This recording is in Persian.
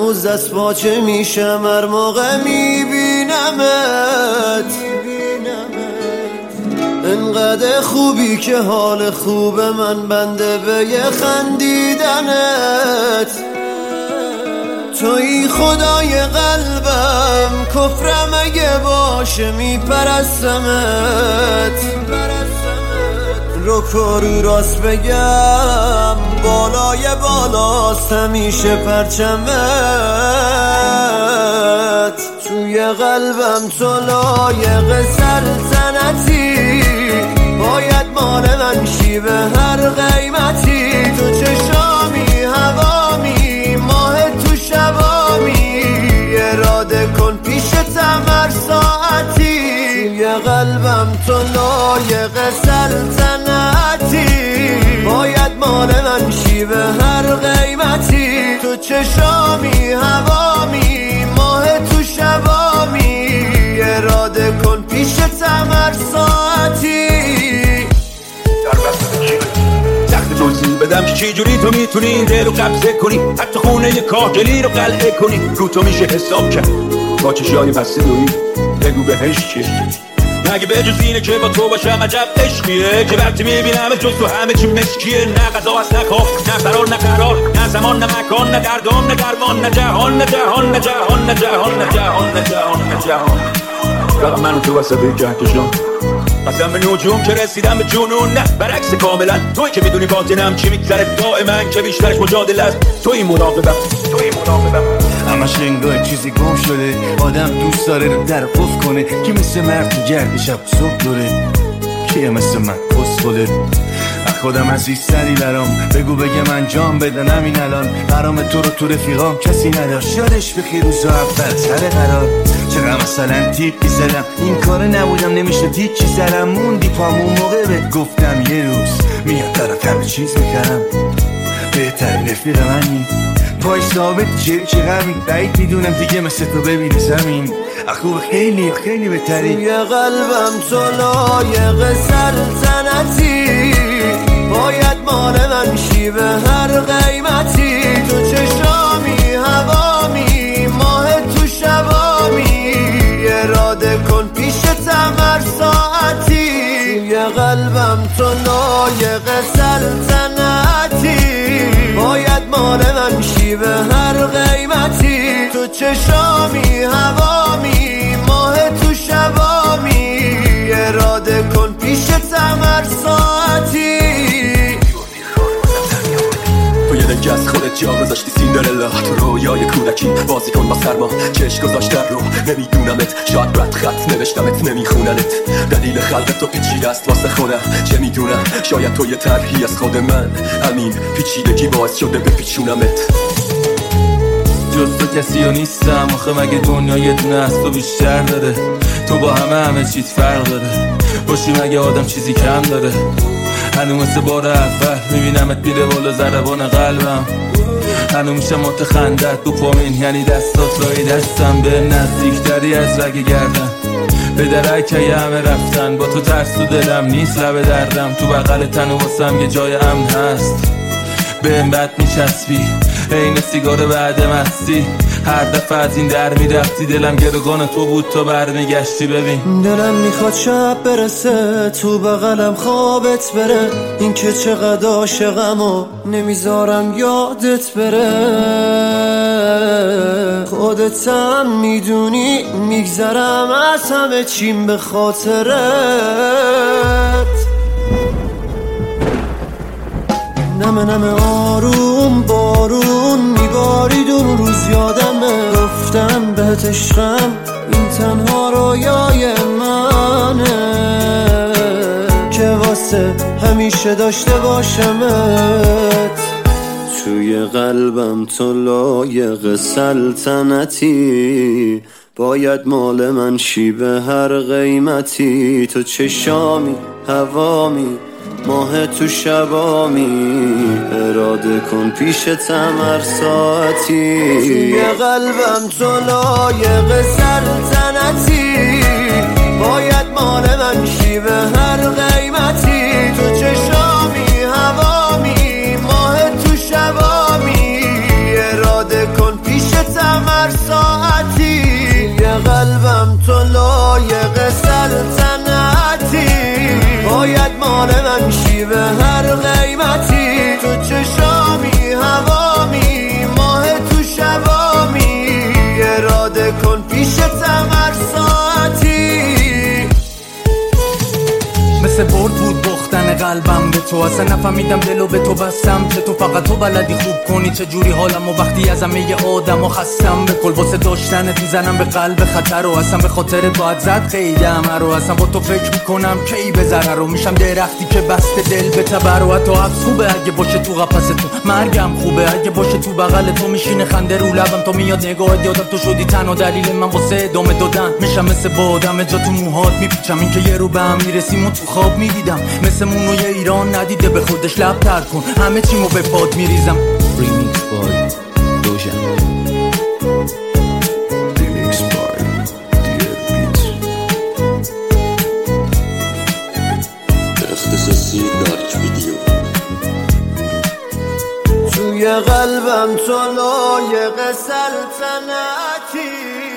هنوز از پاچه میشم هر موقع میبینمت. انقدر خوبی که حال خوب من بنده به یه خندیدنت. توی خدای قلبم، کفرم اگه باشه میپرستمت. رو کارو راست بگم، بالای بالاست همیشه پرچمت. توی قلبم تو لایق سلطنتی، باید مال من شی به هر قیمتی. تو چشامی هوامی، ماه تو شبامی، اراده کن پیشتم هر ساعتی. توی قلبم تو لایق سلطنتی، باید مال من شی به هر قیمتی. تو چشامی هوامی، ماه تو شبامی، اراده کن پیشتم هر ساعتی. سخت توضیح بدم که چی جوری تو میتونی این دل رو قبضه کنی، حتی خونه یه کاهگلی رو قلعه کنی. رو تو میشه حساب کرد با چشای پسته دویی، بگو بهش چیه. مگه به جز اینه که با تو باشم عجب عشقیه، که وقتی میبینم جز تو همه چی مشکیه. نه غذا هست نه خواب، نه فرار نه قرار، نه زمان نه مکان، نه درگام نه درمان، نه جهان نه جهان نه جهان نه جهان نه جهان نه جهان نه جهان. فقط من و تو وسط کهکشان، قسم به نجوم که رسیدم به جنون. نه برعکس کاملا، توی که میدونی باطنم چی میگذره دائما، که بیشترش مجادله است. توی مراقبم همش انگار چیزی گم شده. آدم دوست داره رو در قفل کنه، که مثل مرد تو گرد شب صبح دوره، کیه مثل من پسخوله. خودم عزیزتری برام، بگو بگم انجام بدن همین الان. برام تو رو تو رفیقام کسی نداشت، یادش بخیر روزا اول سر قرار. چقدر مثلا تیپی زدم، این کار نبودم نمیشه دید چی زدم. موندی پامون موقع بهت گفتم یه روز میاد دارم همه چیز میکردم. بهترین رفیق منی، پای ثابت چقدر بعید میدونم دیگه مثل تو ببینی زمین. خوب خیلی خیلی بهتری. توی قلبم تو لایق سلطنتی، باید مال من شی به هر قیمتی. تو چشامی هوامی، ماه تو شبامی، اراده کن پیشتم هر ساعتی. توی قلبم تو لایق سلطنتی، باید مال من شی به هر قیمتی. تو چشامی هوامی، ماه تو شبامی، اراده کن پیشتم هر ساعتی. تو یه دنگه از خودت جا گذاشتی سیندرلا، تو رویای کودکی بازی کن با سرما. چشم گذاشتن رو نمیدونمت، شاید بد خط نوشتمت نمیخوننت. دلیل خلقت تو پیچیده است واسه خودم، چه میدونم شاید تو یه طرحی از خود من. همین پیچیدگی باعث شده بپیچونمت. جز تو کسی ها نیستم آخه، مگه دنیا یه دونه از تو بیشتر داره. تو با همه چیز فرق داره، باشی مگه آدم چیزی کم داره. هنو مثل بار اول میبینمت میره بالا ضربان قلبم. هنو میشه متخندت دوپامین، یعنی دستات لای دستم. به نزدیکتری از رگ گردن، به درکه همه رفتن. با تو ترس تو دلم نیست لب دردم، تو بغل تن و واسم یه جای امن هست. بهم بد میچسبی عین سیگار بعد مستی، هر دفعه از این در میرفتی دلم گروگان تو بود تا برمیگشتی. ببین دلم میخواد شب برسه تو بغلم خوابت بره، این که چقدر عاشقم و نمیذارم یادت بره. خودت هم میدونی میگذرم از همه چیم به خاطرت. نمه نمه آروم بارون میبارید اون روز یادمه. گفتم بهت عشقم این تنها رویای منه، که واسه همیشه داشته باشمت. توی قلبم تو لایق سلطنتی، باید مال من شی به هر قیمتی. تو چشامی هوامی، ماه تو شبامی، اراده کن پیشتم هر ساعتی. توی قلبم تو لایق سلطنتی، باید مال من شی به هر قیمتی. تو چشامی هوامی، ماه تو شبامی، اراده کن پیشتم مثل برد بود باختن قلبم به تو. اصلا نفهمیدم دلو به تو بستم که تو فقط تو بلدی خوب کنی چجوری حالم و وقتی از همه آدم و خستم به کل. واسه داشتنت میزنم به قلب خطر و اصلا به خاطرت باید زد خیلی همه رو. اصلا با تو فکر میکنم کی به ضرر رو میشم درختی که بسته دل به تبر. و حتی حبس خوبه اگه باشه تو قفس تو، مرگم خوبه اگه باشه تو بغل تو. میشینه خنده رو لبم تو میاد نگاهت یادم تو شدی تنها دلیل من واسه ادامه دادن. میشم مثل بادم جا تو موهات میپیچم، این که یه رو به هم میرسیم و تو خواب میدیدم. مثل مونوی ایران ندیده به خودش لب تر کن، همه چیمو به پاد میریزم. ریمیکس بای دوژن. ریمیکس بای دیر بیت. اختصاصی دارک ویدیو. توی قلبم تو لایق سلطنتی،